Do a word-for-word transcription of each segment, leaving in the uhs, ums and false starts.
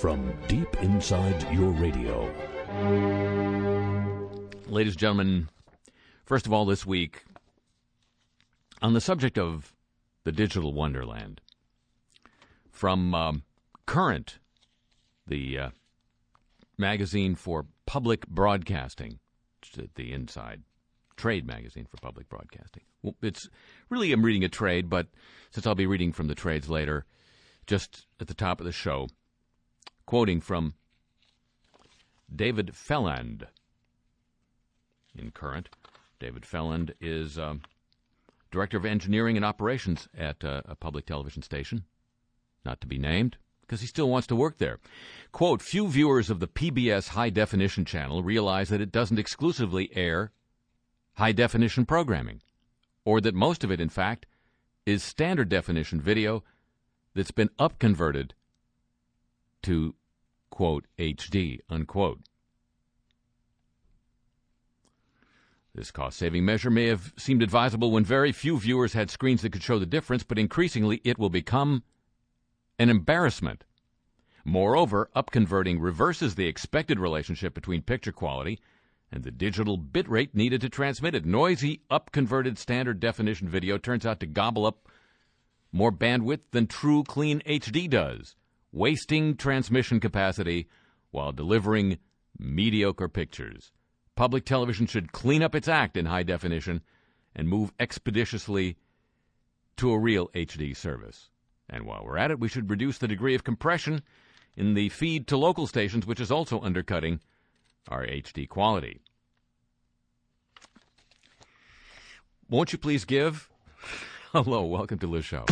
from deep inside your radio. Ladies and gentlemen, first of all this week, on the subject of the digital wonderland, from um, Current, the uh, magazine for public broadcasting, the inside trade magazine for public broadcasting. Well, it's really, I'm reading a trade, but since I'll be reading from the trades later, just at the top of the show, quoting from David Felland in Current. David Felland is um, Director of Engineering and Operations at uh, a public television station, not to be named, because he still wants to work there. Quote, few viewers of the P B S high-definition channel realize that it doesn't exclusively air high-definition programming, or that most of it, in fact, is standard-definition video that's been up-converted to, quote, H D, unquote. This cost-saving measure may have seemed advisable when very few viewers had screens that could show the difference, but increasingly it will become an embarrassment. Moreover, up-converting reverses the expected relationship between picture quality and the digital bitrate needed to transmit it. Noisy, up-converted standard-definition video turns out to gobble up more bandwidth than true, clean H D does, wasting transmission capacity while delivering mediocre pictures. Public television should clean up its act in high definition and move expeditiously to a real H D service. And while we're at it, we should reduce the degree of compression in the feed to local stations, which is also undercutting our H D quality. Won't you please give? Hello, welcome to the show.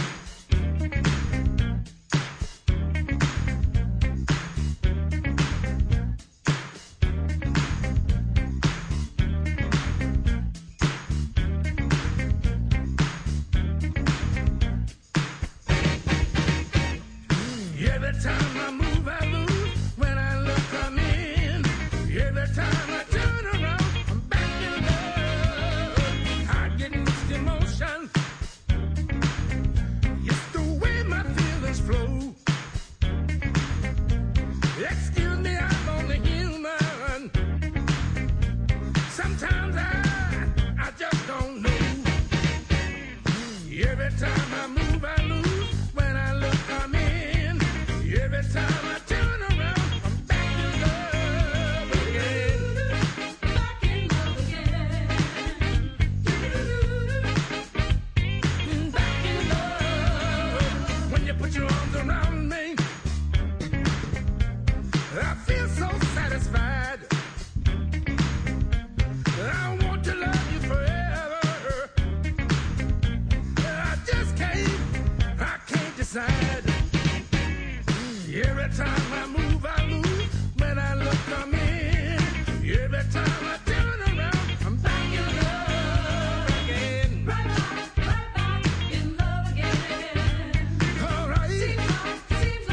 Seems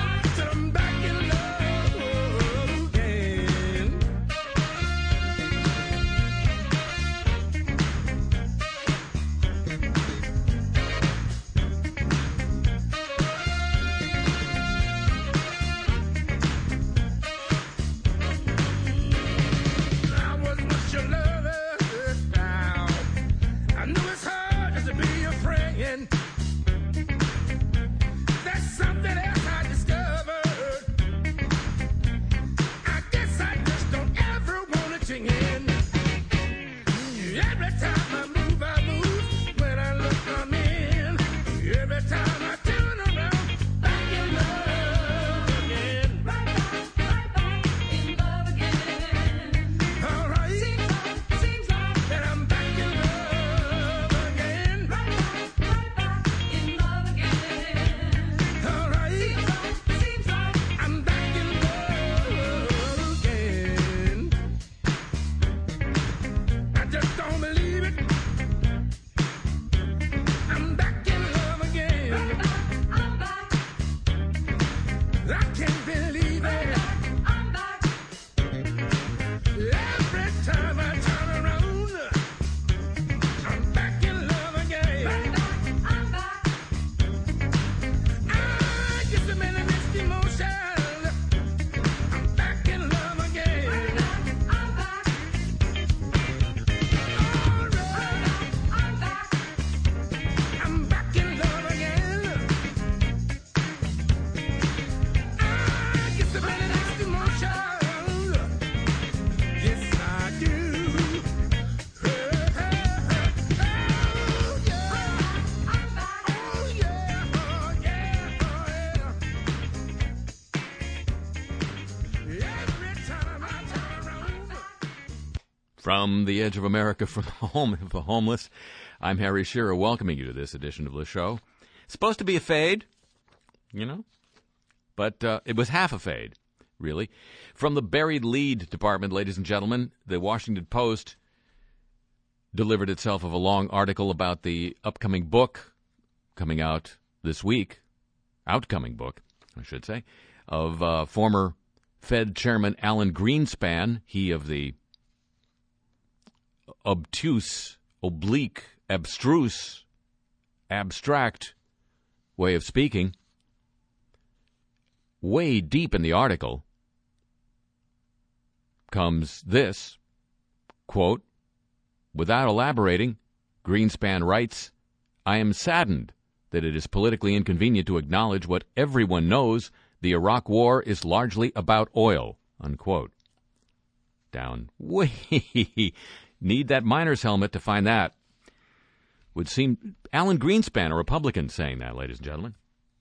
From the edge of America, from the home of the homeless, I'm Harry Shearer, welcoming you to this edition of the show. It's supposed to be a fade, you know, but uh, it was half a fade, really. From the buried lead department, ladies and gentlemen, the Washington Post delivered itself of a long article about the upcoming book coming out this week, outcoming book, I should say, of uh, former Fed Chairman Alan Greenspan, he of the obtuse, oblique, abstruse, abstract way of speaking. Way deep in the article comes this, quote, without elaborating, Greenspan writes, I am saddened that it is politically inconvenient to acknowledge what everyone knows, the Iraq War is largely about oil, unquote. Down. Way. Need that miner's helmet to find that. Would seem Alan Greenspan, a Republican, saying that, ladies and gentlemen.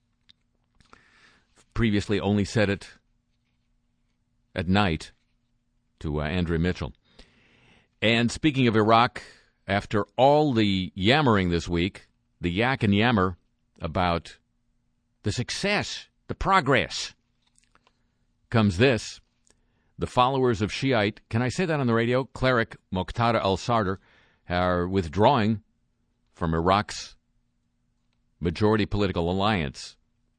Previously only said it at night to uh, Andrea Mitchell. And speaking of Iraq, after all the yammering this week, the yak and yammer about the success, the progress, comes this. The followers of Shiite, can I say that on the radio? Cleric Muqtada al-Sadr are withdrawing from Iraq's majority political alliance.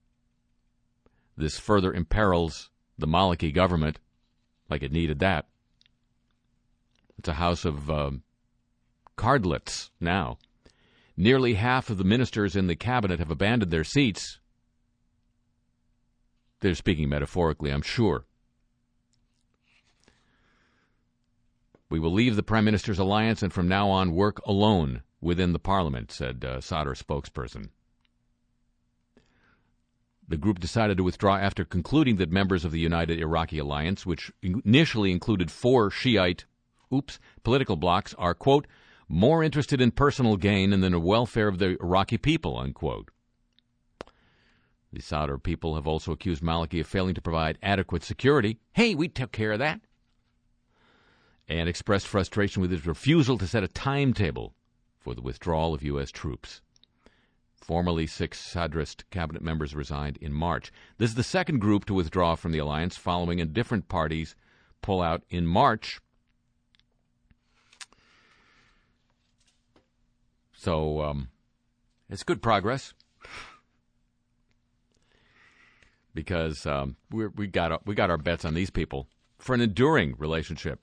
This further imperils the Maliki government, like it needed that. It's a house of uh, cardlets now. Nearly half of the ministers in the cabinet have abandoned their seats. They're speaking metaphorically, I'm sure. We will leave the Prime Minister's alliance and from now on work alone within the Parliament, said uh, Sadr spokesperson. The group decided to withdraw after concluding that members of the United Iraqi Alliance, which initially included four Shiite, oops, political blocs, are, quote, more interested in personal gain than the welfare of the Iraqi people, unquote. The Sadr people have also accused Maliki of failing to provide adequate security. Hey, we took care of that. And expressed frustration with his refusal to set a timetable for the withdrawal of U S troops. Formerly six Sadrist cabinet members resigned in March. This is the second group to withdraw from the alliance, following a different party's pullout in March. So, um, it's good progress. Because um, we're, we got we got our bets on these people for an enduring relationship.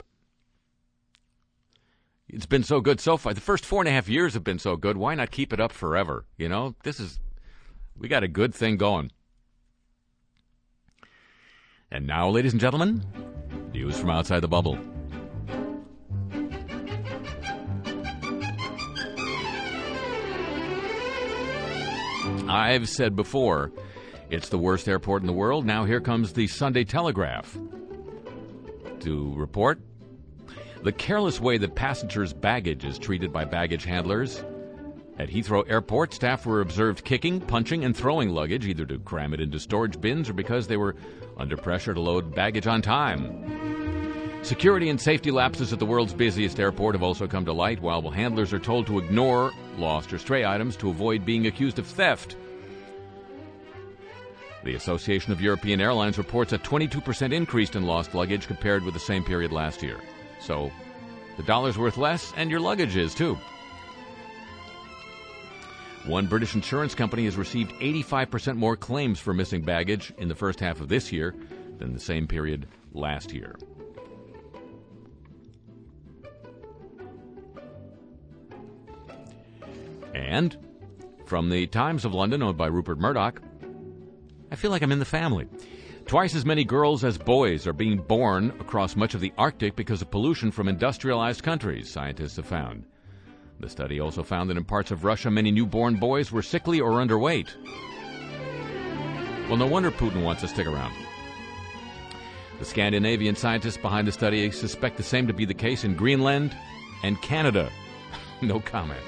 It's been so good so far. The first four and a half years have been so good. Why not keep it up forever? You know, this is, we got a good thing going. And now, ladies and gentlemen, news from outside the bubble. I've said before, it's the worst airport in the world. Now here comes the Sunday Telegraph to report the careless way that passengers' baggage is treated by baggage handlers. At Heathrow Airport, staff were observed kicking, punching, and throwing luggage, either to cram it into storage bins or because they were under pressure to load baggage on time. Security and safety lapses at the world's busiest airport have also come to light, while handlers are told to ignore lost or stray items to avoid being accused of theft. The Association of European Airlines reports a twenty-two percent increase in lost luggage compared with the same period last year. So the dollar's worth less, and your luggage is, too. One British insurance company has received eighty-five percent more claims for missing baggage in the first half of this year than the same period last year. And from the Times of London, owned by Rupert Murdoch, I feel like I'm in the family. Twice as many girls as boys are being born across much of the Arctic because of pollution from industrialized countries, scientists have found. The study also found that in parts of Russia, many newborn boys were sickly or underweight. Well, no wonder Putin wants to stick around. The Scandinavian scientists behind the study suspect the same to be the case in Greenland and Canada. No comment.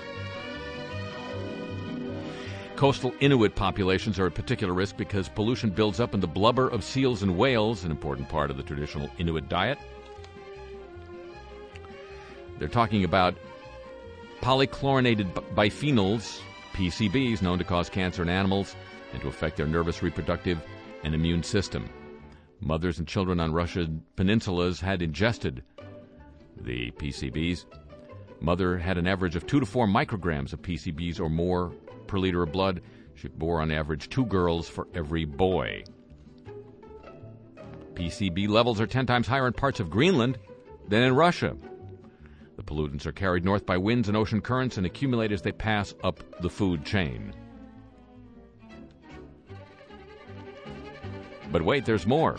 Coastal Inuit populations are at particular risk because pollution builds up in the blubber of seals and whales, an important part of the traditional Inuit diet. They're talking about polychlorinated biphenyls, P C Bs, known to cause cancer in animals and to affect their nervous, reproductive, and immune system. Mothers and children on Russian peninsulas had ingested the P C Bs. Mother had an average of two to four micrograms of P C Bs or more per liter of blood. She bore on average two girls for every boy. P C B levels are ten times higher in parts of Greenland than in Russia. The pollutants are carried north by winds and ocean currents and accumulate as they pass up the food chain. But wait, there's more.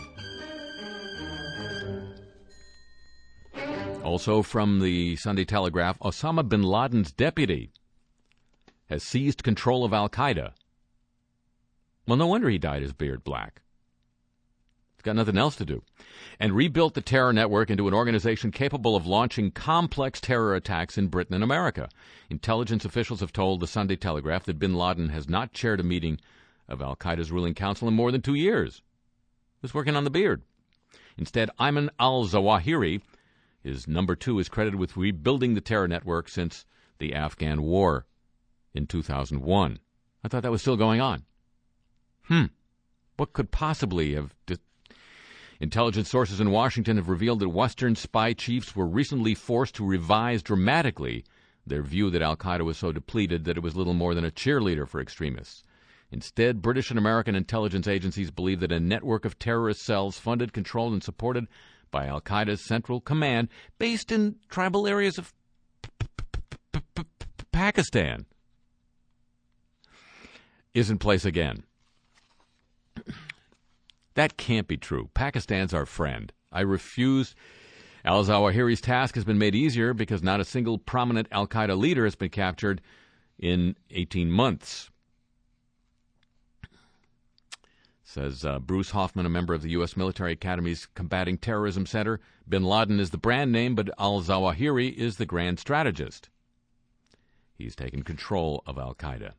Also from the Sunday Telegraph, Osama bin Laden's deputy has seized control of Al-Qaeda. Well, no wonder he dyed his beard black. He's got nothing else to do. And rebuilt the terror network into an organization capable of launching complex terror attacks in Britain and America. Intelligence officials have told the Sunday Telegraph that bin Laden has not chaired a meeting of Al-Qaeda's ruling council in more than two years. He was working on the beard. Instead, Ayman al-Zawahiri, his number two, is credited with rebuilding the terror network since the Afghan war in two thousand one. I thought that was still going on. Hmm. What could possibly have... Di- Intelligence sources in Washington have revealed that Western spy chiefs were recently forced to revise dramatically their view that Al-Qaeda was so depleted that it was little more than a cheerleader for extremists. Instead, British and American intelligence agencies believe that a network of terrorist cells funded, controlled, and supported by Al-Qaeda's Central Command, based in tribal areas of Pakistan, is in place again. That can't be true. Pakistan's our friend. I refuse. Al-Zawahiri's task has been made easier because not a single prominent Al-Qaeda leader has been captured in eighteen months. Says uh, Bruce Hoffman, a member of the U S Military Academy's Combating Terrorism Center. Bin Laden is the brand name, but al-Zawahiri is the grand strategist. He's taken control of Al-Qaeda.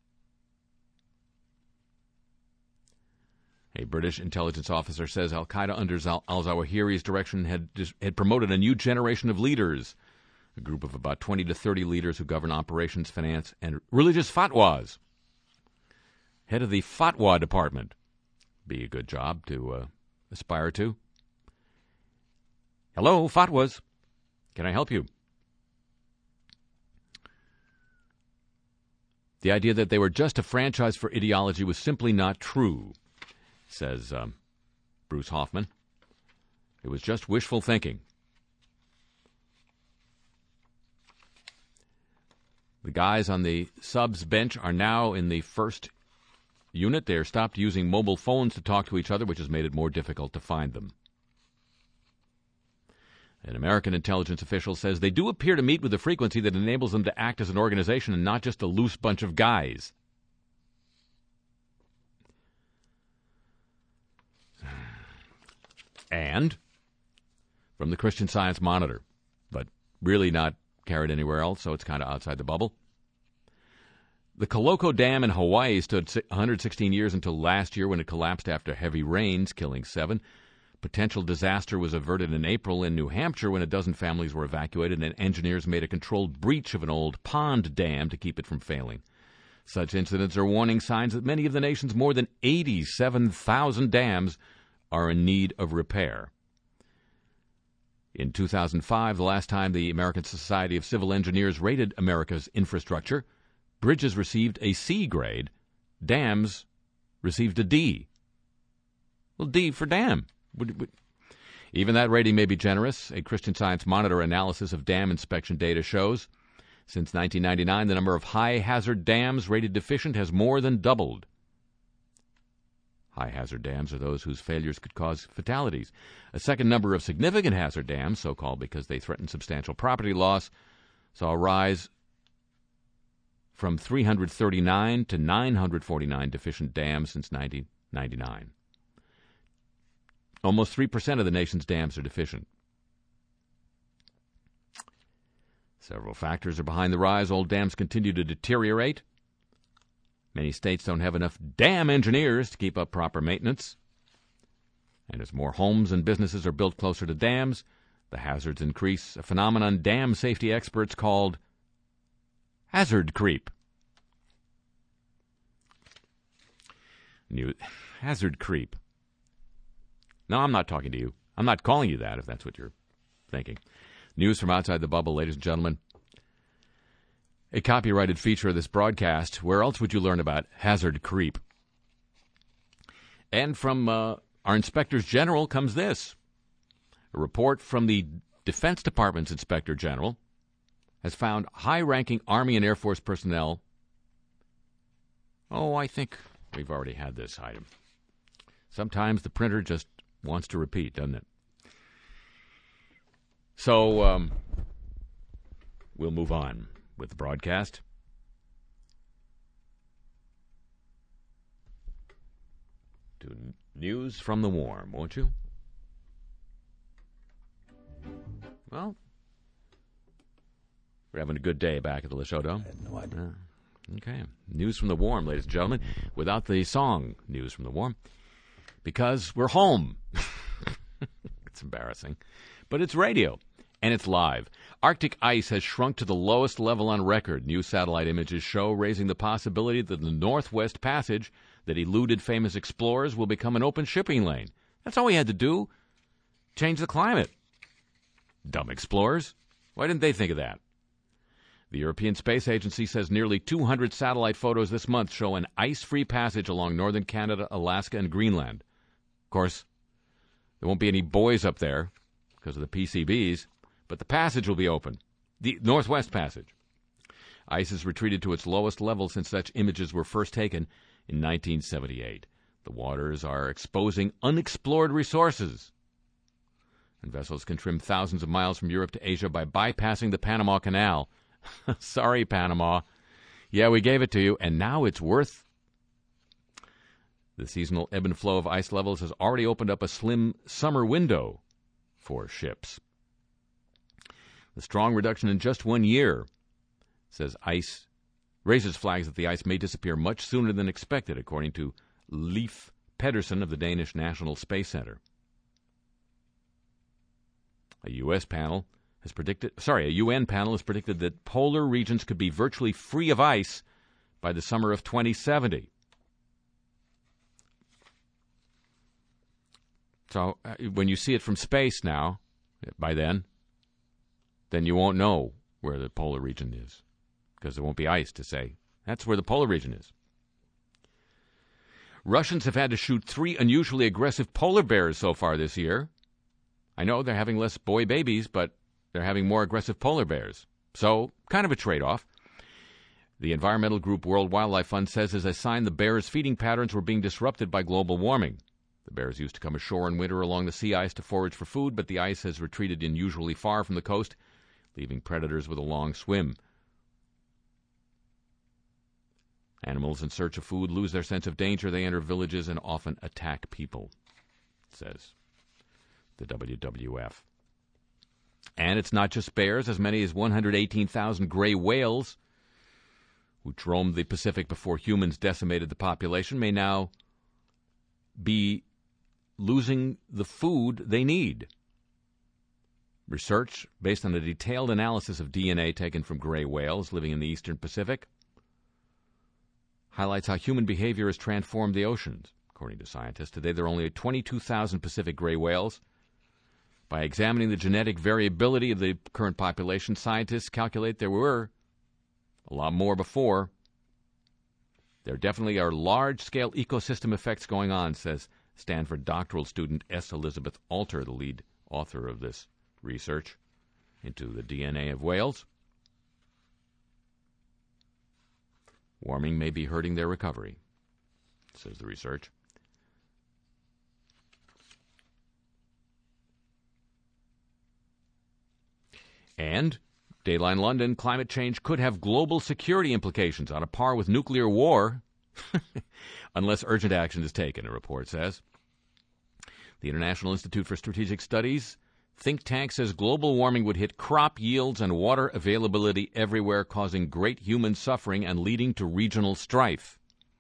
A British intelligence officer says Al-Qaeda under al-Zawahiri's direction had, had promoted a new generation of leaders, a group of about twenty to thirty leaders who govern operations, finance, and religious fatwas. Head of the fatwa department. Be a good job to uh, aspire to. Hello, fatwas. Can I help you? The idea that they were just a franchise for ideology was simply not true, says um, Bruce Hoffman. It was just wishful thinking. The guys on the subs bench are now in the first unit. They are stopped using mobile phones to talk to each other, which has made it more difficult to find them. An American intelligence official says they do appear to meet with a frequency that enables them to act as an organization and not just a loose bunch of guys. And from the Christian Science Monitor, but really not carried anywhere else, so it's kind of outside the bubble. The Coloco Dam in Hawaii stood one hundred sixteen years until last year when it collapsed after heavy rains, killing seven. Potential disaster was averted in April in New Hampshire when a dozen families were evacuated and engineers made a controlled breach of an old pond dam to keep it from failing. Such incidents are warning signs that many of the nation's more than eighty-seven thousand dams are in need of repair. In two thousand five, the last time the American Society of Civil Engineers rated America's infrastructure, bridges received a C grade, dams received a D. Well, D for dam. Even that rating may be generous. A Christian Science Monitor analysis of dam inspection data shows since nineteen ninety-nine, the number of high-hazard dams rated deficient has more than doubled. High-hazard dams are those whose failures could cause fatalities. A second number of significant hazard dams, so-called because they threaten substantial property loss, saw a rise from three hundred thirty-nine to nine hundred forty-nine deficient dams since nineteen ninety-nine. Almost three percent of the nation's dams are deficient. Several factors are behind the rise. Old dams continue to deteriorate. Many states don't have enough dam engineers to keep up proper maintenance. And as more homes and businesses are built closer to dams, The hazards increase, a phenomenon dam safety experts called hazard creep. New hazard creep. No, I'm not talking to you. I'm not calling you that if that's what you're thinking. News from outside the bubble, ladies and gentlemen. A copyrighted feature of this broadcast. Where else would you learn about hazard creep? And from uh, our inspectors general comes this. A report from the Defense Department's Inspector General has found high-ranking Army and Air Force personnel. Oh, I think we've already had this item. Sometimes the printer just wants to repeat, doesn't it? So, um, we'll move on with the broadcast. To news from the warm, won't you? Well, we're having a good day back at the Le Chateau. I had no idea. Uh, okay. News from the warm, ladies and gentlemen, without the song News from the Warm, because we're home. It's embarrassing. But it's radio, and it's live. Arctic ice has shrunk to the lowest level on record, new satellite images show, raising the possibility that the Northwest Passage that eluded famous explorers will become an open shipping lane. That's all we had to do. Change the climate. Dumb explorers. Why didn't they think of that? The European Space Agency says nearly two hundred satellite photos this month show an ice-free passage along northern Canada, Alaska, and Greenland. Of course, there won't be any buoys up there because of the P C Bs, but the passage will be open. The Northwest Passage. Ice has retreated to its lowest level since such images were first taken in nineteen seventy-eight. The waters are exposing unexplored resources. And vessels can trim thousands of miles from Europe to Asia by bypassing the Panama Canal. Sorry, Panama. Yeah, we gave it to you, and now it's worth. The seasonal ebb and flow of ice levels has already opened up a slim summer window for ships. The strong reduction in just one year says ice raises flags that the ice may disappear much sooner than expected, according to Leif Pedersen of the Danish National Space Center. A U S panel has predicted, sorry, a U N panel has predicted that polar regions could be virtually free of ice by the summer of twenty seventy. So uh, when you see it from space now, by then, then you won't know where the polar region is, because there won't be ice to say, that's where the polar region is. Russians have had to shoot three unusually aggressive polar bears so far this year. I know they're having less boy babies, but they're having more aggressive polar bears. So, kind of a trade-off. The environmental group World Wildlife Fund says as a sign the bears' feeding patterns were being disrupted by global warming. The bears used to come ashore in winter along the sea ice to forage for food, but the ice has retreated unusually far from the coast, leaving predators with a long swim. Animals in search of food lose their sense of danger. They enter villages and often attack people, says the W W F. And it's not just bears. As many as one hundred eighteen thousand gray whales, which roamed the Pacific before humans decimated the population, may now be losing the food they need. Research based on a detailed analysis of D N A taken from gray whales living in the eastern Pacific highlights how human behavior has transformed the oceans. According to scientists, today there are only twenty-two thousand Pacific gray whales. By examining the genetic variability of the current population, scientists calculate there were a lot more before. There definitely are large-scale ecosystem effects going on, says Stanford doctoral student S. Elizabeth Alter, the lead author of this research into the D N A of whales. Warming may be hurting their recovery, says the research. And Dayline London, climate change could have global security implications on a par with nuclear war unless urgent action is taken, a report says. The International Institute for Strategic Studies think tank says global warming would hit crop yields and water availability everywhere, causing great human suffering and leading to regional strife.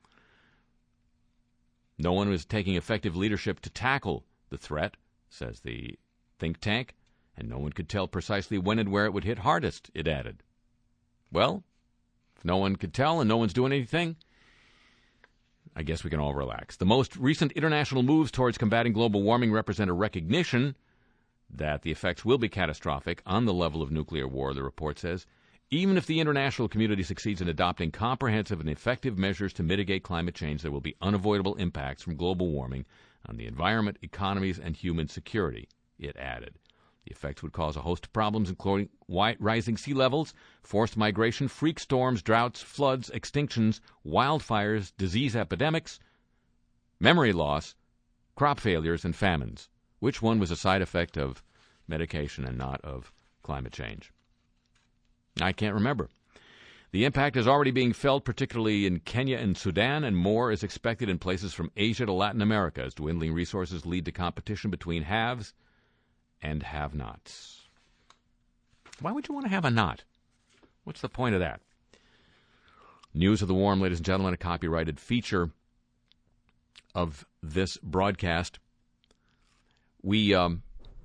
No one is taking effective leadership to tackle the threat, says the think tank, and no one could tell precisely when and where it would hit hardest, it added. Well, if no one could tell and no one's doing anything, I guess we can all relax. The most recent international moves towards combating global warming represent a recognition that the effects will be catastrophic on the level of nuclear war, the report says. Even if the international community succeeds in adopting comprehensive and effective measures to mitigate climate change, there will be unavoidable impacts from global warming on the environment, economies, and human security, it added. The effects would cause a host of problems, including rising sea levels, forced migration, freak storms, droughts, floods, extinctions, wildfires, disease epidemics, memory loss, crop failures, and famines. Which one was a side effect of medication and not of climate change? I can't remember. The impact is already being felt, particularly in Kenya and Sudan, and more is expected in places from Asia to Latin America as dwindling resources lead to competition between haves and have-nots. Why would you want to have a not? What's the point of that? News of the Warm, ladies and gentlemen, a copyrighted feature of this broadcast. We um,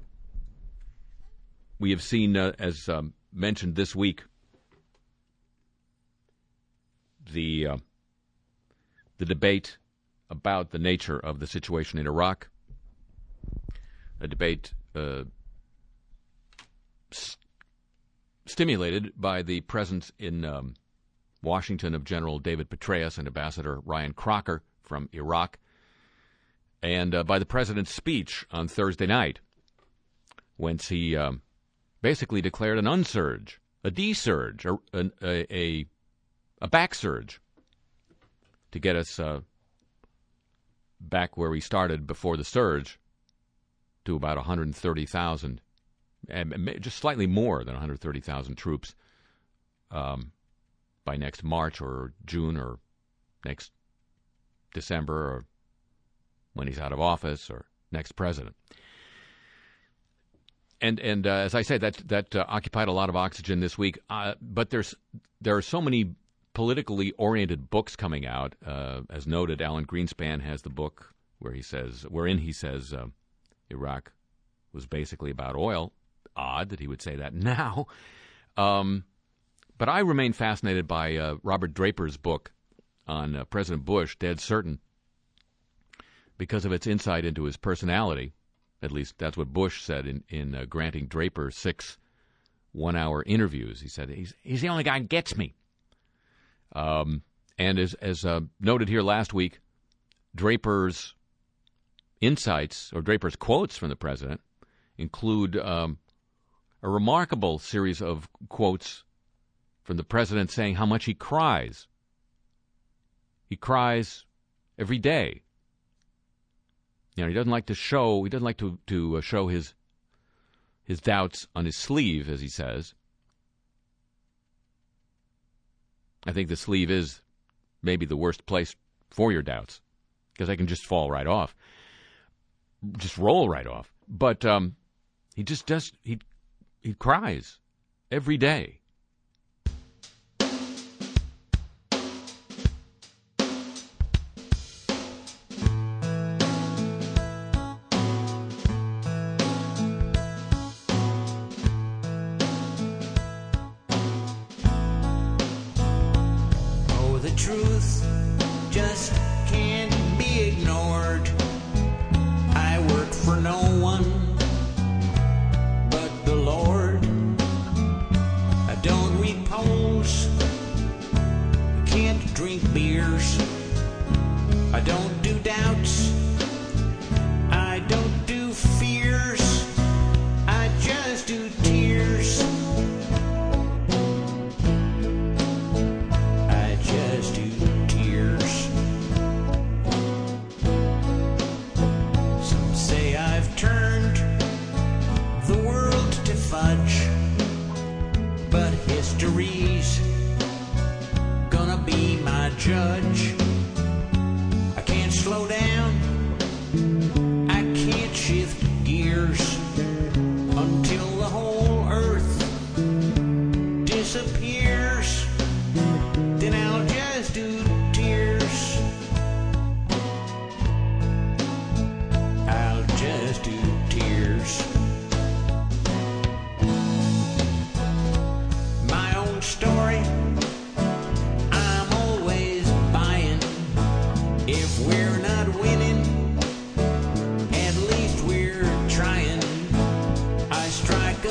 we have seen, uh, as um, mentioned this week, the uh, the debate about the nature of the situation in Iraq, a debate uh, st- stimulated by the presence in um, Washington of General David Petraeus and Ambassador Ryan Crocker from Iraq, and uh, by the president's speech on Thursday night, whence he um, basically declared an unsurge, a desurge, a, a, a, a back surge to get us uh, back where we started before the surge to about one hundred thirty thousand, and just slightly more than one hundred thirty thousand troops um, by next March or June or next December or when he's out of office, or next president. And and uh, as I say, that that uh, occupied a lot of oxygen this week. Uh, but there's there are so many politically oriented books coming out. Uh, as noted, Alan Greenspan has the book where he says, wherein he says uh, Iraq was basically about oil. Odd that he would say that now. Um, but I remain fascinated by uh, Robert Draper's book on uh, President Bush, Dead Certain, because of its insight into his personality. At least that's what Bush said in, in uh, granting Draper six one-hour interviews. He said, he's, he's the only guy who gets me. Um, and as, as uh, noted here last week, Draper's insights, or Draper's quotes from the president, include um, a remarkable series of quotes from the president saying how much he cries. He cries every day. You know, he doesn't like to show. He doesn't like to to uh, show his his doubts on his sleeve, as he says. I think the sleeve is maybe the worst place for your doubts, because they can just fall right off, just roll right off. But um, he just does. He he cries every day.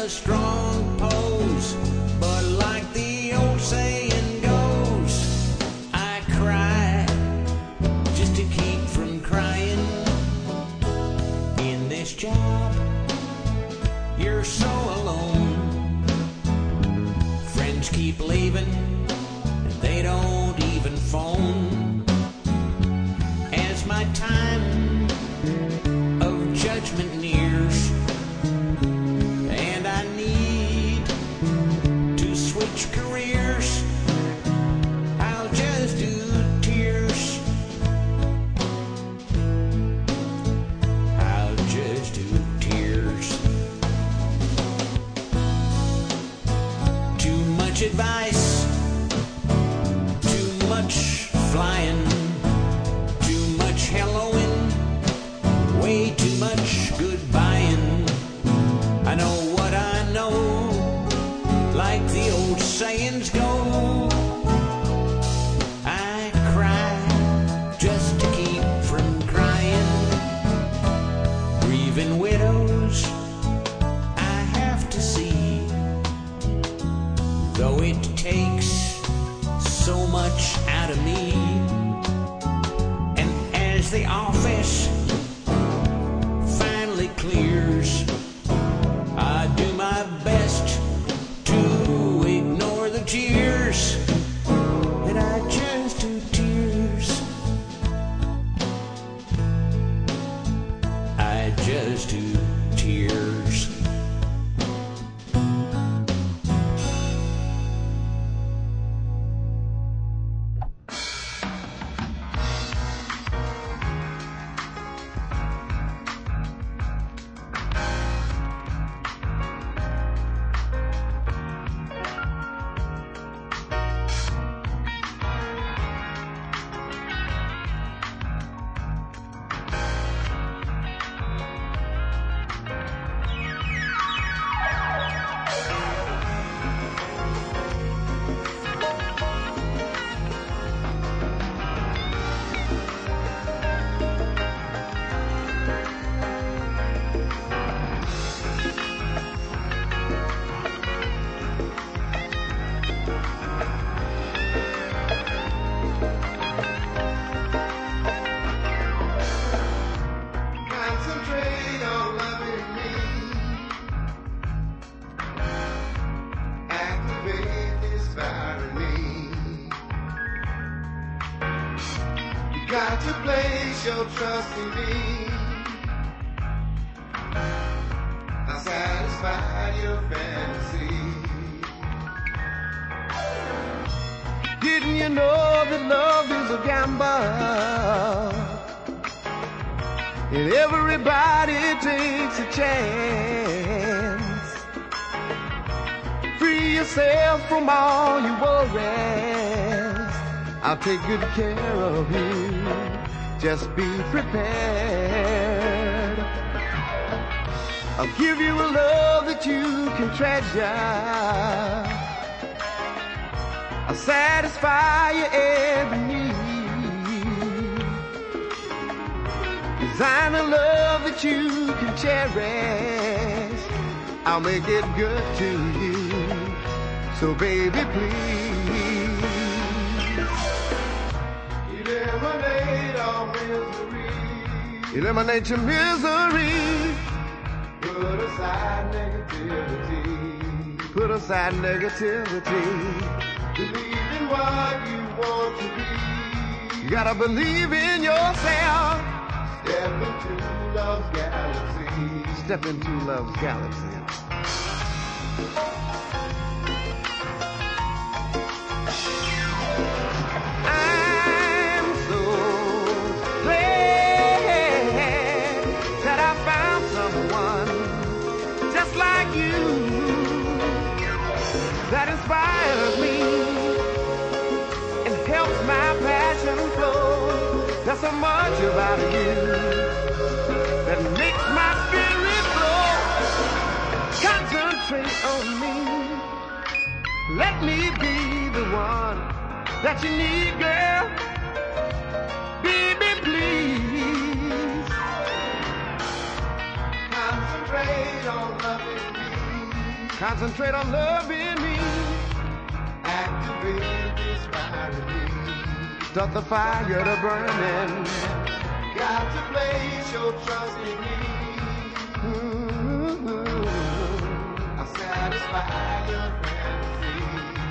strong pose, but like the old saying goes, I cry just to keep from crying. In this job, you're so alone. Friends keep leaving, and they don't even phone. As my time of judgment nears, and I need to switch careers, I'll just do tears. I'll just do tears. Too much advice, too much flying, too much helloing, way too much goodbying. I know what I know, like the old sayings go. I cry just to keep from crying. Grieving widows I have to see, though it takes so much out of me. And as the office finally clears, I do my best to ignore the jeers, and I just do tears. I just do tears. Concentrate on loving me. Activate this fire in me. You got to place your trust in me. I'll satisfy your fantasy. Didn't you know that love is a gamble? And everybody takes a chance. Free yourself from all your worries. I'll take good care of you. Just be prepared. I'll give you a love that you can treasure. I'll satisfy your every need. Design a love that you can cherish. I'll make it good to you. So baby, please eliminate all misery. Eliminate your misery. Put aside negativity. Put aside negativity. Believe in what you want to be. You gotta believe in yourself. Step into love's galaxy. Step into love's galaxy. I'm so glad that I found someone just like you that inspires me and helps my passion flow. There's so much about you that makes my spirit flow. Concentrate on me. Let me be the one that you need, girl. Baby, please. Concentrate on loving me. Concentrate on loving me. Activate this fire in me. Start the fire to burning. Got to place your trust in me. Mm-hmm. I'll satisfy your fantasy.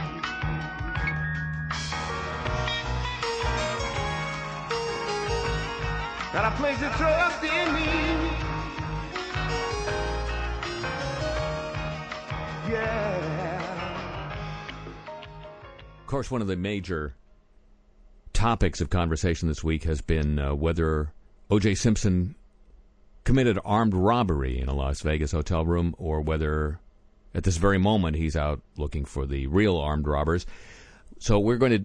Gotta place your trust in me. Yeah. Of course, one of the major topics of conversation this week has been uh, whether O J. Simpson committed armed robbery in a Las Vegas hotel room or whether at this very moment he's out looking for the real armed robbers. So we're going to...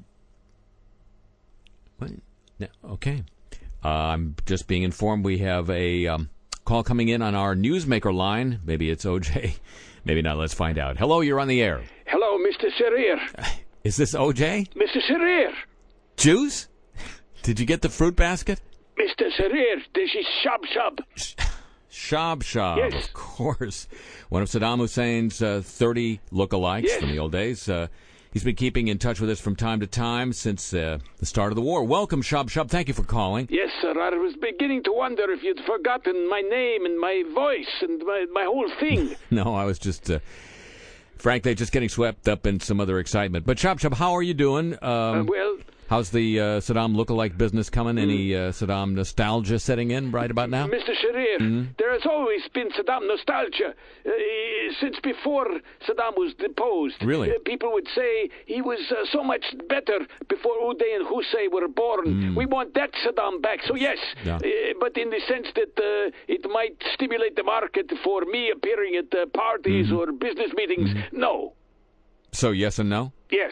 What? No, okay. Uh, I'm just being informed we have a um, call coming in on our newsmaker line. Maybe it's O J. Maybe not. Let's find out. Hello, you're on the air. Hello, Mister Serrier. Is this O J? Mister Serrier. Juice? Did you get the fruit basket? Mister Serrier, this is Shab Shab. Shab Shab, Yes. of course. One of Saddam Hussein's uh, thirty lookalikes Yes. from the old days. Uh, he's been keeping in touch with us from time to time since uh, the start of the war. Welcome, Shab Shab. Thank you for calling. Yes, sir. I was beginning to wonder if you'd forgotten my name and my voice and my, my whole thing. No, I was just, uh, frankly, just getting swept up in some other excitement. But Shab Shab, how are you doing? Um, uh, well, how's the uh, Saddam lookalike business coming? Any uh, Saddam nostalgia setting in right about now? Mister Serrier, Mm-hmm. there has always been Saddam nostalgia. Uh, since before Saddam was deposed. Really? Uh, people would say he was uh, so much better before Uday and Hussein were born. We want that Saddam back. So yes, Mm. Yeah. uh, but in the sense that uh, it might stimulate the market for me appearing at uh, parties Mm-hmm. or business meetings, no. So yes and no? Yes.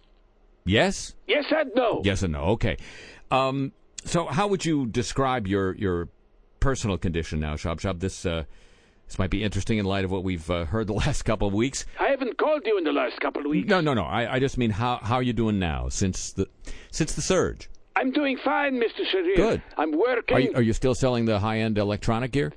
Yes? Yes and no. Yes and no. Okay. Um, so how would you describe your your personal condition now, Shab Shab? This uh, this might be interesting in light of what we've uh, heard the last couple of weeks. I haven't called you in the last couple of weeks. No, no, no. I, I just mean how how are you doing now since the since the surge? I'm doing fine, Mister Serrier. Good. I'm working. Are you, are you still selling the high end electronic gear?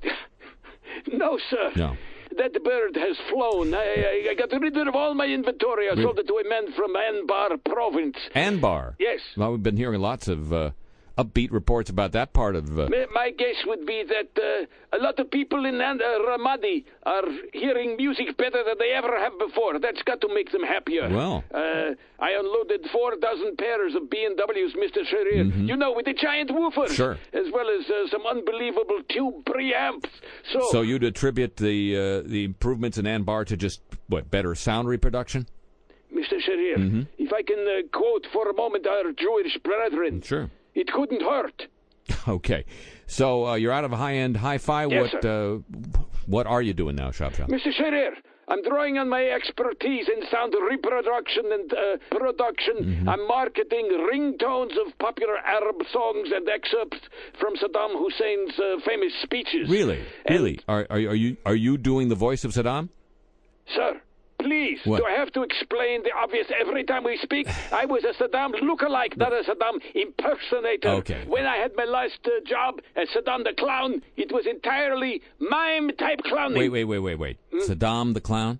No, sir. No. That bird has flown. I, I, I got rid of all my inventory. I Really? sold it to a man from Anbar province. Anbar. Yes. Well, we've been hearing lots of uh, upbeat reports about that part of. Uh, My, my guess would be that uh, a lot of people in An- uh, Ramadi are hearing music better than they ever have before. That's got to make them happier. Well. Uh, I unloaded four dozen pairs of B M Ws, Mister Serrier. You know, with the giant woofers. Mm-hmm. Sure. As well as uh, some unbelievable tube preamps. So, so you'd attribute the uh, the improvements in Anbar to just what better sound reproduction? Mister Serrier, Mm-hmm. if I can uh, quote for a moment our Jewish brethren. Sure. It couldn't hurt. Okay, so uh, you're out of high-end hi-fi. Yes, what uh, what are you doing now, Shab Shab? Mister Serrier, I'm drawing on my expertise in sound reproduction and uh, production. Mm-hmm. I'm marketing ringtones of popular Arab songs and excerpts from Saddam Hussein's uh, famous speeches. Really, And- really, are, are are you are you doing the voice of Saddam? Sir, please, What? do I have to explain the obvious every time we speak? I was a Saddam lookalike, not a Saddam impersonator. Okay. When I had my last uh, job as Saddam the Clown, it was entirely mime-type clowning. Wait, wait, wait, wait, wait. Hmm? Saddam the clown?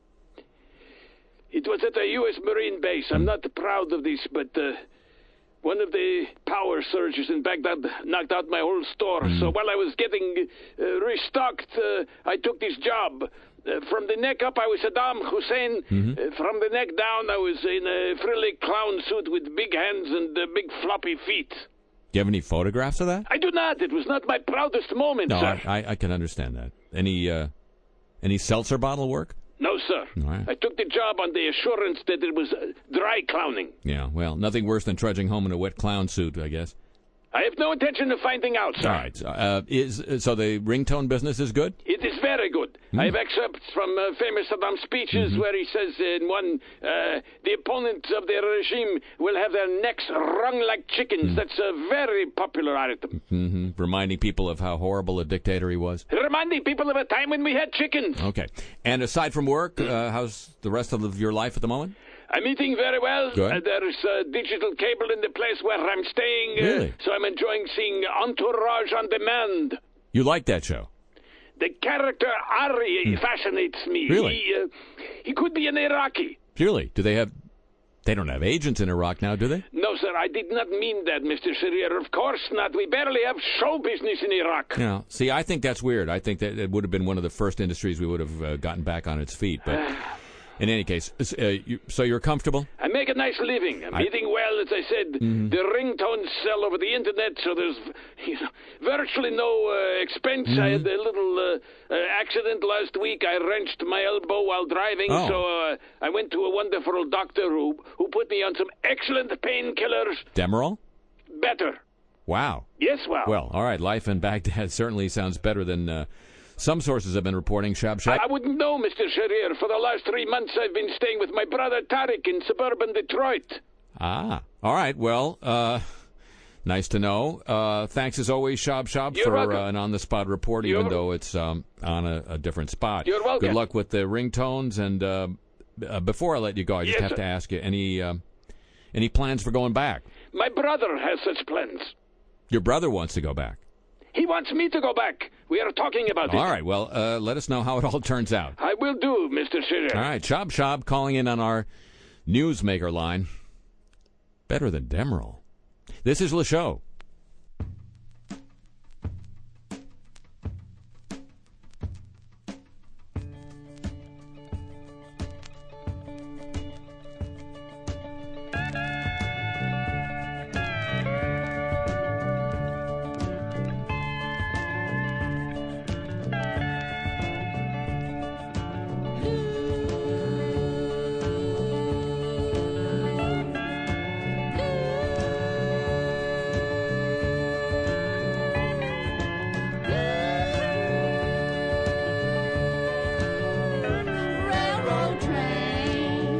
It was at a U S Marine base. I'm not proud of this, but uh, one of the power surges in Baghdad knocked out my whole store. Mm. So while I was getting uh, restocked, uh, I took this job. Uh, from the neck up, I was Saddam Hussein. Mm-hmm. Uh, from the neck down, I was in a frilly clown suit with big hands and uh, big floppy feet. Do you have any photographs of that? I do not. It was not my proudest moment, No, sir. I, I, I can understand that. Any uh, any seltzer bottle work? No, sir. All right. I took the job on the assurance that it was uh, dry clowning. Yeah, well, nothing worse than trudging home in a wet clown suit, I guess. I have no intention of finding out, sir. All right. Uh, is so the ringtone business is good? It is very good. Hmm. I have excerpts from uh, famous Saddam speeches Mm-hmm. where he says in one, uh, the opponents of the regime will have their necks wrung like chickens. That's a very popular item. Mm-hmm. Reminding people of how horrible a dictator he was. Reminding people of a time when we had chickens. Okay. And aside from work, uh, how's the rest of your life at the moment? I'm eating very well. Good. Uh, there's uh, digital cable in the place where I'm staying. Uh, Really? So I'm enjoying seeing Entourage on demand. You like that show? The character Ari Hmm. fascinates me. Really? He, uh, he could be an Iraqi. Really? Do they have... They don't have agents in Iraq now, do they? No, sir, I did not mean that, Mister Shearer. Of course not. We barely have show business in Iraq. Yeah. See, I think that's weird. I think that it would have been one of the first industries we would have uh, gotten back on its feet. But in any case, uh, you, so you're comfortable? I make a nice living. I'm I- eating well, as I said. Mm-hmm. The ringtones sell over the internet, so there's you know, virtually no uh, expense. Mm-hmm. I had a little uh, uh, accident last week. I wrenched my elbow while driving, Oh. so uh, I went to a wonderful doctor who, who put me on some excellent painkillers. Demerol? Better. Wow. Yes, well. Well, all right. Life in Baghdad certainly sounds better than uh, some sources have been reporting. Shab Shab. I wouldn't know, Mister Shearer. For the last three months, I've been staying with my brother Tariq in suburban Detroit. Ah. All right. Well, uh, nice to know. Uh, thanks as always, Shab Shab, You're for welcome. uh, an on-the-spot report, even You're- though it's um, on a, a different spot. You're welcome. Good luck with the ringtones. And uh, uh, before I let you go, I just Yes, have sir. to ask you, any um, any plans for going back? My brother has such plans. Your brother wants to go back. He wants me to go back. We are talking about it. All right. Well, uh, let us know how it all turns out. I will do, Mister Shearer. All right. Shab Shab calling in on our newsmaker line. Better than Demerol. This is Le Show. Railroad train,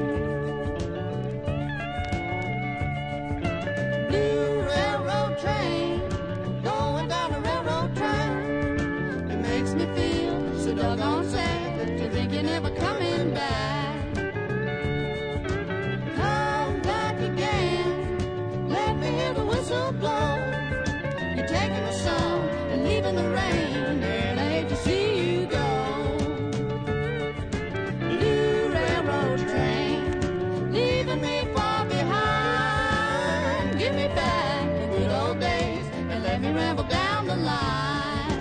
blue railroad train, going down the railroad track. It makes me feel so doggone sad to think you're never coming back. Come back again, let me hear the whistle blow. You're taking the sun and leaving the rain, and I hate to see you go. Blue railroad train, leaving me far behind. Give me back the good old days and let me ramble down the line.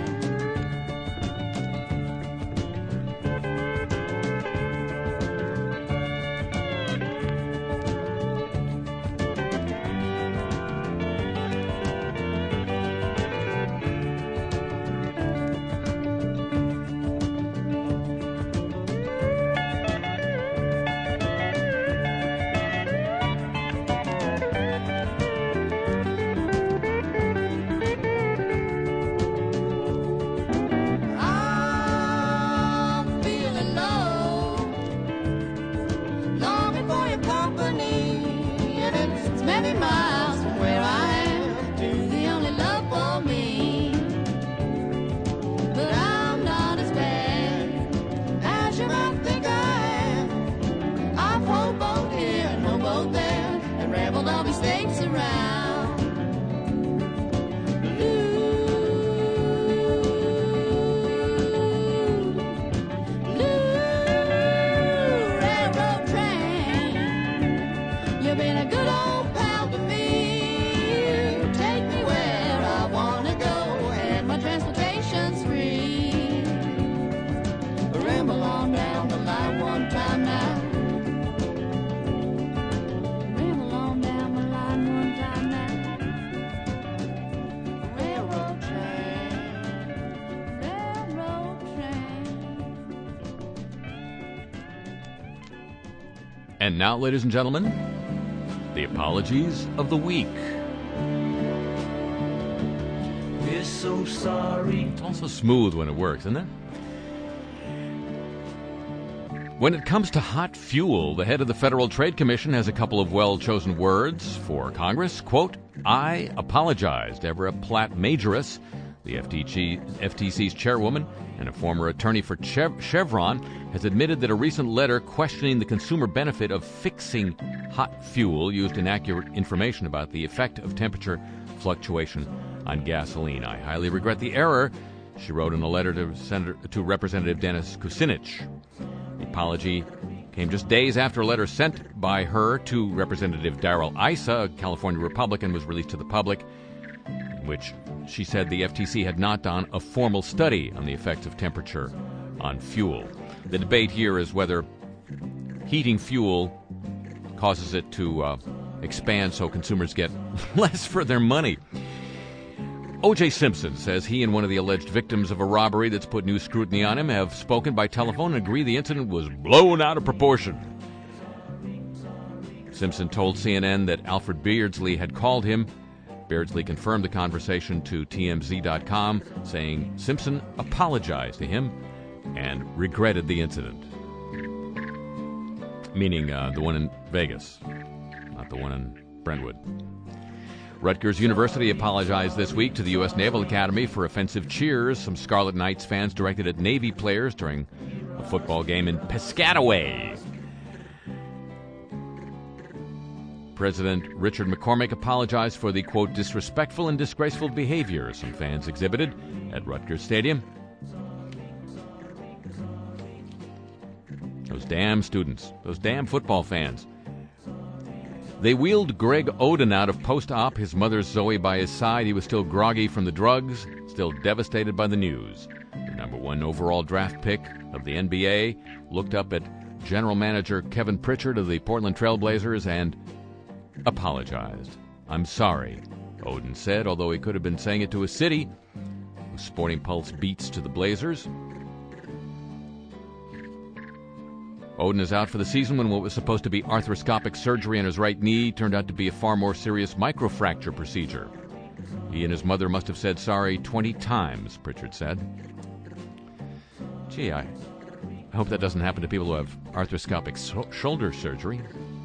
I'm feeling low, longing for your company, and it's many miles from where I am to the only love for me. But I'm not as bad as you might think I am. I've hoboed here and hoboed there and rambled all these states around. Railroad train, you've been a good old pal to me. Take me where I wanna go, and my transportation's free. Ramble on down the line one time now. Ramble on down the line one time now. Railroad train, railroad train. And now, ladies and gentlemen, the apologies of the week. We're so sorry. It's also smooth when it works, isn't it? When it comes to hot fuel, the head of the Federal Trade Commission has a couple of well-chosen words for Congress. Quote, I apologize. Deborah Platt-Majoris, the F T C, F T C's chairwoman and a former attorney for Chev- Chevron, has admitted that a recent letter questioning the consumer benefit of fixing hot fuel used inaccurate information about the effect of temperature fluctuation on gasoline. I highly regret the error she wrote in a letter to Senator, to Representative Dennis Kucinich. The apology came just days after a letter sent by her to Representative Darrell Issa, a California Republican, was released to the public, in which she said the F T C had not done a formal study on the effects of temperature on fuel. The debate here is whether heating fuel causes it to uh, expand so consumers get less for their money. O J. Simpson says he and one of the alleged victims of a robbery that's put new scrutiny on him have spoken by telephone and agree the incident was blown out of proportion. Simpson told C N N that Alfred Beardsley had called him. Beardsley confirmed the conversation to T M Z dot com, saying Simpson apologized to him and regretted the incident. Meaning uh, the one in Vegas, not the one in Brentwood. Rutgers University apologized this week to the U S. Naval Academy for offensive cheers some Scarlet Knights fans directed at Navy players during a football game in Piscataway. President Richard McCormick apologized for the, quote, disrespectful and disgraceful behavior some fans exhibited at Rutgers Stadium. Those damn students, those damn football fans. They wheeled Greg Oden out of post-op, his mother Zoe by his side. He was still groggy from the drugs, still devastated by the news. The number one overall draft pick of the N B A looked up at general manager Kevin Pritchard of the Portland Trail Blazers and apologized. I'm sorry, Oden said, although he could have been saying it to a city whose Sporting Pulse beats to the Blazers. Oden is out for the season when what was supposed to be arthroscopic surgery on his right knee turned out to be a far more serious microfracture procedure. He and his mother must have said sorry twenty times, Pritchard said. Gee, I, I hope that doesn't happen to people who have arthroscopic so- shoulder surgery.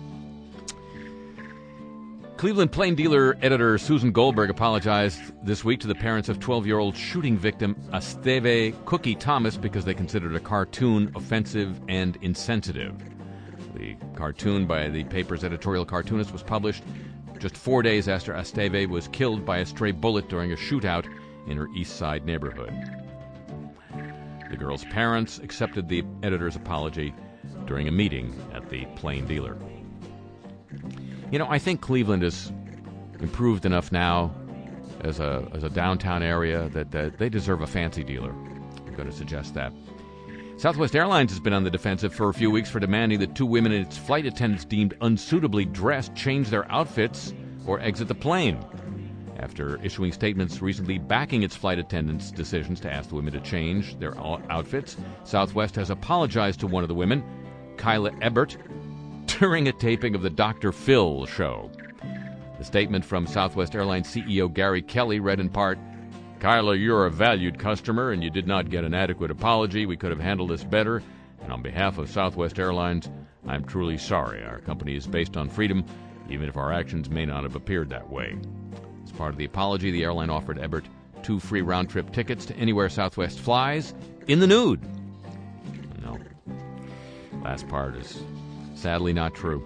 Cleveland Plain Dealer editor Susan Goldberg apologized this week to the parents of twelve-year-old shooting victim Esteve Cookie Thomas because they considered a cartoon offensive and insensitive. The cartoon by the paper's editorial cartoonist was published just four days after Esteve was killed by a stray bullet during a shootout in her East Side neighborhood. The girl's parents accepted the editor's apology during a meeting at the Plain Dealer. You know, I think Cleveland is improved enough now as a as a downtown area that, that they deserve a fancy dealer. I'm going to suggest that. Southwest Airlines has been on the defensive for a few weeks for demanding that two women and its flight attendants deemed unsuitably dressed change their outfits or exit the plane. After issuing statements recently backing its flight attendants' decisions to ask the women to change their outfits, Southwest has apologized to one of the women, Kyla Ebert, during a taping of the Doctor Phil show. The statement from Southwest Airlines C E O Gary Kelly read in part, Kyla, you're a valued customer and you did not get an adequate apology. We could have handled this better. And on behalf of Southwest Airlines, I'm truly sorry. Our company is based on freedom, even if our actions may not have appeared that way. As part of the apology, the airline offered Ebert two free round-trip tickets to anywhere Southwest flies in the nude. No. Last part is sadly not true.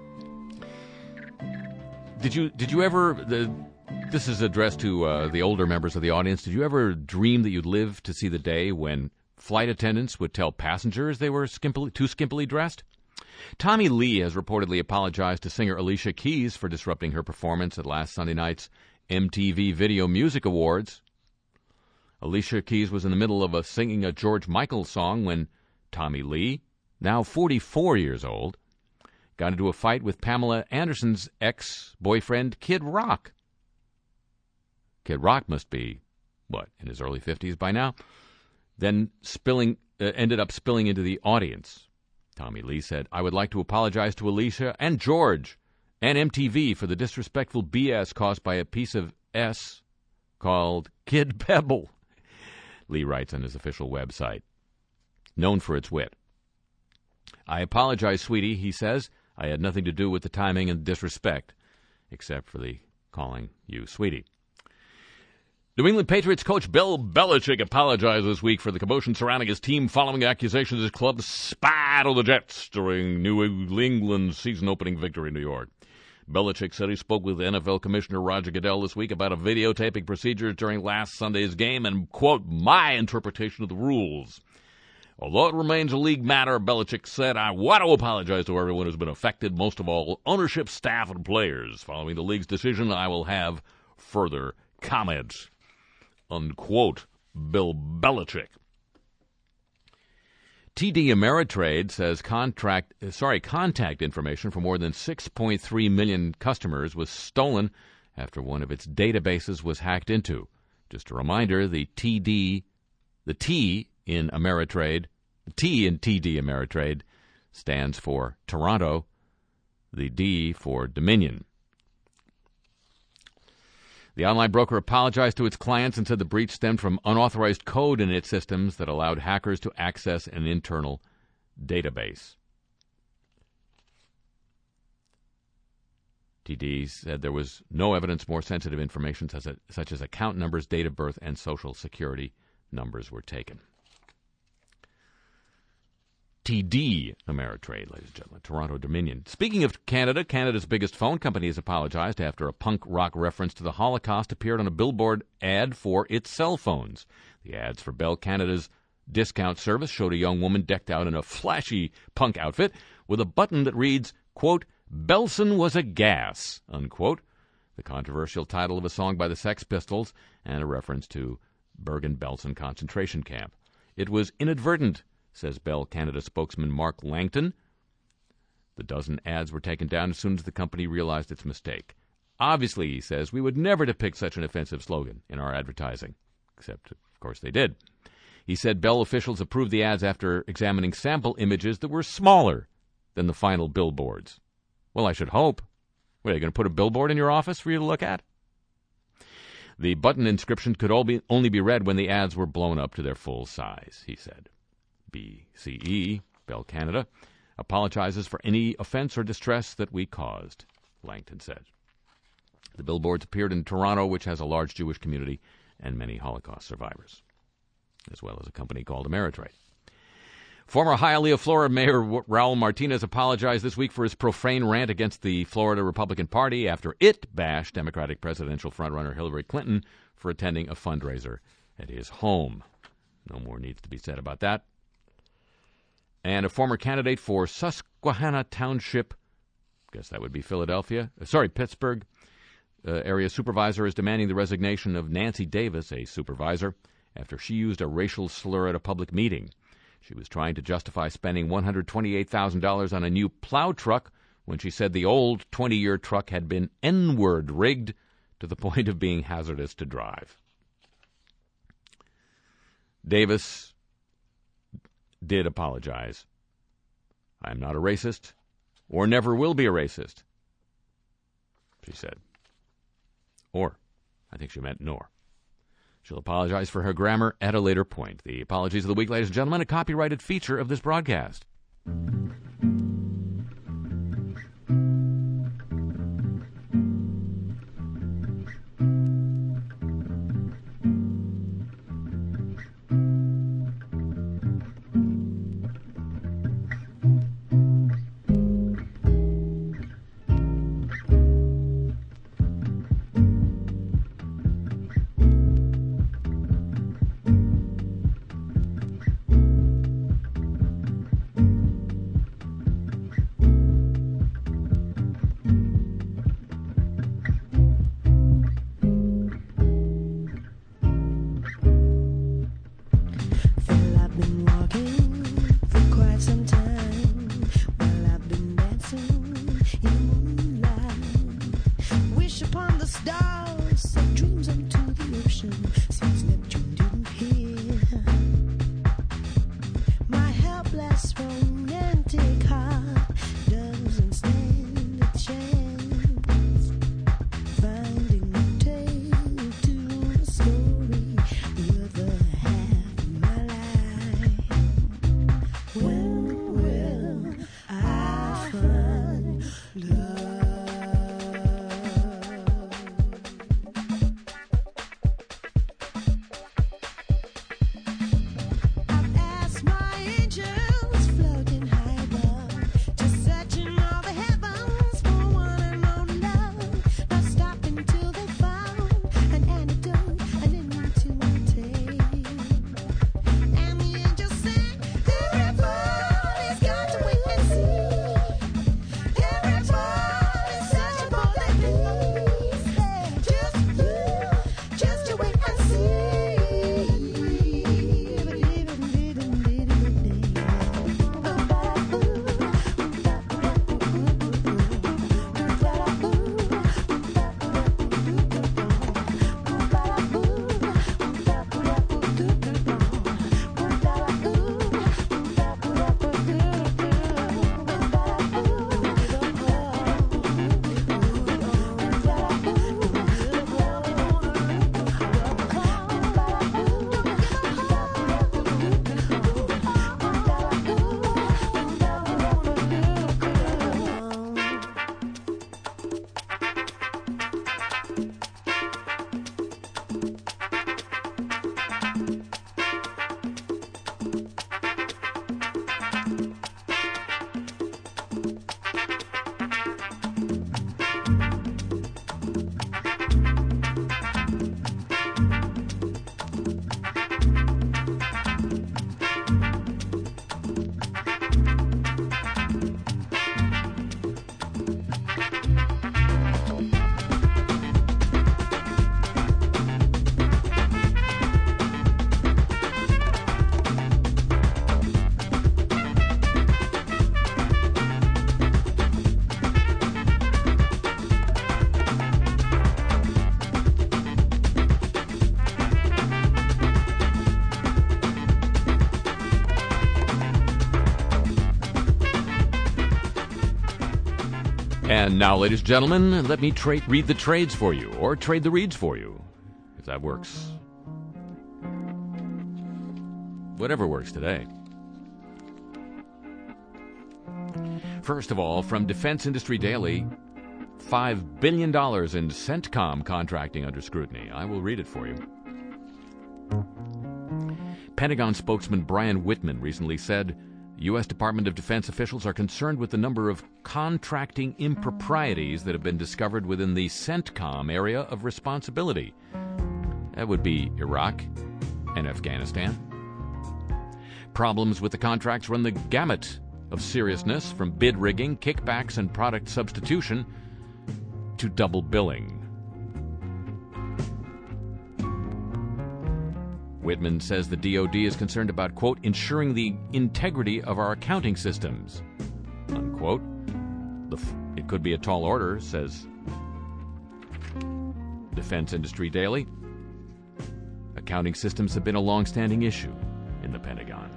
Did you did you ever, the, this is addressed to uh, the older members of the audience, did you ever dream that you'd live to see the day when flight attendants would tell passengers they were skimpily, too skimpily dressed? Tommy Lee has reportedly apologized to singer Alicia Keys for disrupting her performance at last Sunday night's M T V Video Music Awards. Alicia Keys was in the middle of a, singing a George Michael song when Tommy Lee, now forty-four years old, got into a fight with Pamela Anderson's ex-boyfriend, Kid Rock. Kid Rock must be, what, in his early fifties by now? Then spilling, uh, ended up spilling into the audience. Tommy Lee said, I would like to apologize to Alicia and George and M T V for the disrespectful B S caused by a piece of S called Kid Pebble. Lee writes on his official website, known for its wit. I apologize, sweetie, he says. I had nothing to do with the timing and disrespect, except for the calling you sweetie. New England Patriots coach Bill Belichick apologized this week for the commotion surrounding his team following accusations his club spied on the Jets during New England's season-opening victory in New York. Belichick said he spoke with N F L Commissioner Roger Goodell this week about a videotaping procedure during last Sunday's game and, quote, my interpretation of the rules. Although it remains a league matter, Belichick said, I want to apologize to everyone who's been affected, most of all ownership, staff, and players. Following the league's decision, I will have further comments, unquote, Bill Belichick. T D Ameritrade says contract, sorry, contact information for more than six point three million customers was stolen after one of its databases was hacked into. Just a reminder, the T D, the T in Ameritrade, the T in T D Ameritrade stands for Toronto, the D for Dominion. The online broker apologized to its clients and said the breach stemmed from unauthorized code in its systems that allowed hackers to access an internal database. T D said there was no evidence more sensitive information such as, such as account numbers, date of birth, and social security numbers were taken. T D Ameritrade, ladies and gentlemen, Toronto Dominion. Speaking of Canada, Canada's biggest phone company has apologized after a punk rock reference to the Holocaust appeared on a billboard ad for its cell phones. The ads for Bell Canada's discount service showed a young woman decked out in a flashy punk outfit with a button that reads, quote, Belson was a gas, unquote, the controversial title of a song by the Sex Pistols and a reference to Bergen-Belsen concentration camp. It was inadvertent, says Bell Canada spokesman Mark Langton. The dozen ads were taken down as soon as the company realized its mistake. Obviously, he says, we would never depict such an offensive slogan in our advertising. Except, of course, they did. He said Bell officials approved the ads after examining sample images that were smaller than the final billboards. Well, I should hope. What, are you going to put a billboard in your office for you to look at? The button inscription could only be read when the ads were blown up to their full size, he said. B C E, Bell Canada, apologizes for any offense or distress that we caused, Langton said. The billboards appeared in Toronto, which has a large Jewish community and many Holocaust survivors, as well as a company called Ameritrade. Former Hialeah, Florida Mayor Raul Martinez apologized this week for his profane rant against the Florida Republican Party after it bashed Democratic presidential frontrunner Hillary Clinton for attending a fundraiser at his home. No more needs to be said about that. And a former candidate for Susquehanna Township, guess that would be Philadelphia, uh, sorry, Pittsburgh, uh, area supervisor is demanding the resignation of Nancy Davis, a supervisor, after she used a racial slur at a public meeting. She was trying to justify spending one hundred twenty-eight thousand dollars on a new plow truck when she said the old twenty-year truck had been N-word rigged to the point of being hazardous to drive. Davis did apologize. I am not a racist, or never will be a racist, she said. Or, I think she meant nor. She'll apologize for her grammar at a later point. The apologies of the week, ladies and gentlemen, a copyrighted feature of this broadcast. And now, ladies and gentlemen, let me tra- read the trades for you, or trade the reads for you, if that works. Whatever works today. First of all, from Defense Industry Daily, five billion dollars in CENTCOM contracting under scrutiny. I will read it for you. Pentagon spokesman Brian Whitman recently said U S Department of Defense officials are concerned with the number of contracting improprieties that have been discovered within the CENTCOM area of responsibility. That would be Iraq and Afghanistan. Problems with the contracts run the gamut of seriousness, from bid rigging, kickbacks, and product substitution to double billing. Whitman says the D O D is concerned about, quote, ensuring the integrity of our accounting systems, unquote. The f- it could be a tall order, says Defense Industry Daily. Accounting systems have been a long-standing issue in the Pentagon.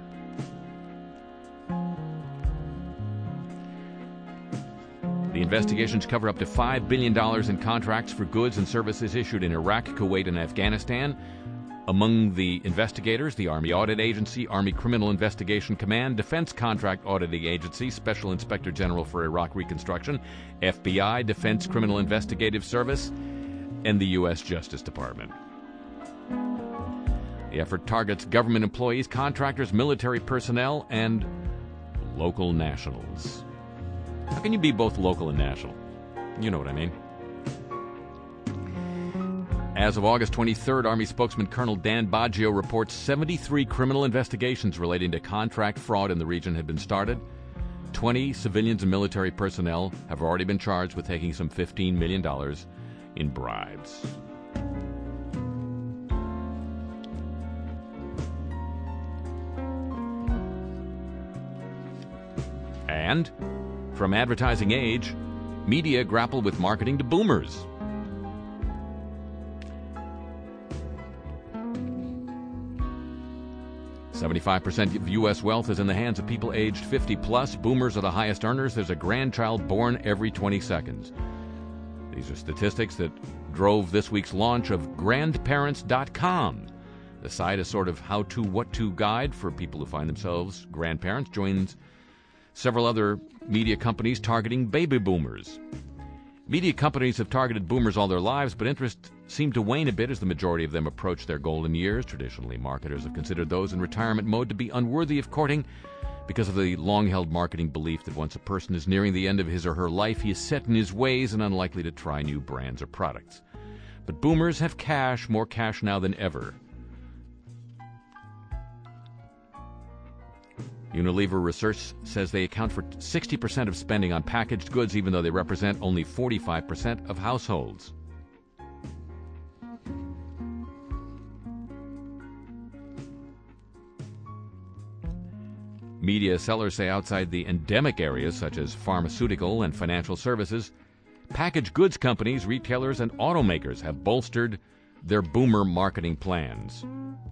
The investigations cover up to five billion dollars in contracts for goods and services issued in Iraq, Kuwait, and Afghanistan. Among the investigators, the Army Audit Agency, Army Criminal Investigation Command, Defense Contract Auditing Agency, Special Inspector General for Iraq Reconstruction, F B I, Defense Criminal Investigative Service, and the U S Justice Department. The effort targets government employees, contractors, military personnel, and local nationals. How can you be both local and national? You know what I mean. As of August twenty-third, Army spokesman Colonel Dan Baggio reports seventy-three criminal investigations relating to contract fraud in the region had been started. twenty civilians and military personnel have already been charged with taking some fifteen million dollars in bribes. And from Advertising Age, media grapple with marketing to boomers. seventy-five percent of U S wealth is in the hands of people aged fifty plus. Boomers are the highest earners. There's a grandchild born every twenty seconds. These are statistics that drove this week's launch of grandparents dot com. The site is sort of how-to, what-to guide for people who find themselves grandparents. Joins several other media companies targeting baby boomers. Media companies have targeted boomers all their lives, but interest seemed to wane a bit as the majority of them approach their golden years. Traditionally, marketers have considered those in retirement mode to be unworthy of courting because of the long-held marketing belief that once a person is nearing the end of his or her life, he is set in his ways and unlikely to try new brands or products. But boomers have cash, more cash now than ever. Unilever Research says they account for sixty percent of spending on packaged goods, even though they represent only forty-five percent of households. Media sellers say outside the endemic areas, such as pharmaceutical and financial services, packaged goods companies, retailers, and automakers have bolstered their boomer marketing plans.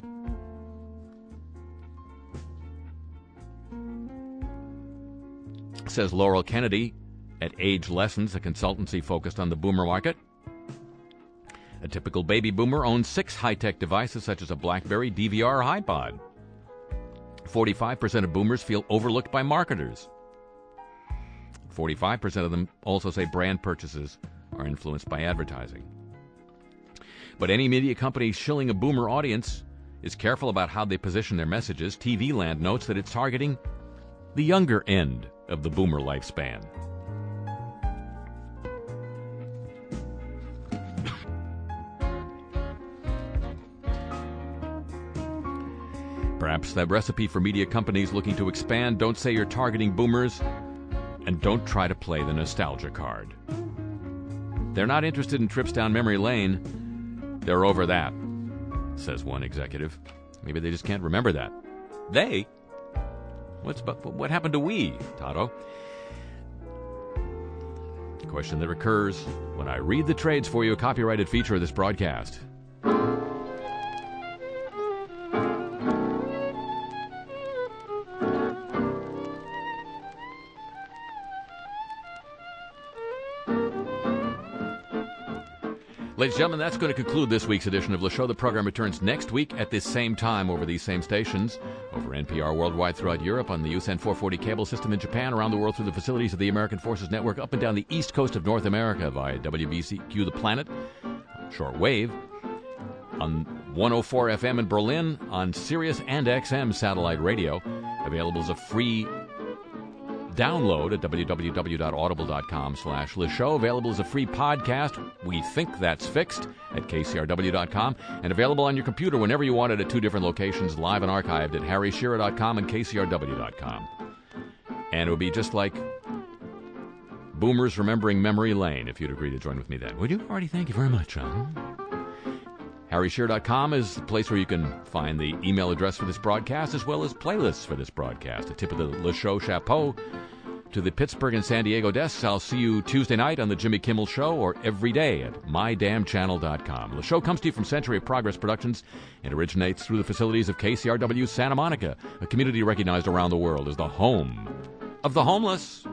Says Laurel Kennedy at Age Lessons, a consultancy focused on the boomer market. A typical baby boomer owns six high-tech devices such as a BlackBerry, D V R, or iPod. forty-five percent of boomers feel overlooked by marketers. forty-five percent of them also say brand purchases are influenced by advertising. But any media company shilling a boomer audience is careful about how they position their messages. T V Land notes that it's targeting the younger end of the boomer lifespan. Perhaps that recipe for media companies looking to expand: don't say you're targeting boomers, and don't try to play the nostalgia card. They're not interested in trips down memory lane. They're over that, says one executive. Maybe they just can't remember that. They? What's what happened to we, Tato? Question that recurs when I read the trades for you, a copyrighted feature of this broadcast. Ladies and gentlemen, that's going to conclude this week's edition of Le Show. The program returns next week at this same time over these same stations, over N P R worldwide throughout Europe, on the U S N four forty cable system in Japan, around the world through the facilities of the American Forces Network, up and down the east coast of North America via W B C Q The Planet, shortwave, on one oh four F M in Berlin, on Sirius and X M satellite radio, available as a free download at w w w dot audible dot com slash Le Show, available as a free podcast, we think that's fixed, at k c r w dot com, and available on your computer whenever you want it at two different locations, live and archived at harry shearer dot com and k c r w dot com. And it would be just like Boomers Remembering Memory Lane if you'd agree to join with me then. Would you? Alrighty, thank you very much. Huh? harry shearer dot com is the place where you can find the email address for this broadcast, as well as playlists for this broadcast. A tip of the Le Show chapeau to the Pittsburgh and San Diego desks. I'll see you Tuesday night on the Jimmy Kimmel Show, or every day at my damn channel dot com. Le Show comes to you from Century of Progress Productions and originates through the facilities of K C R W Santa Monica, a community recognized around the world as the home of the homeless.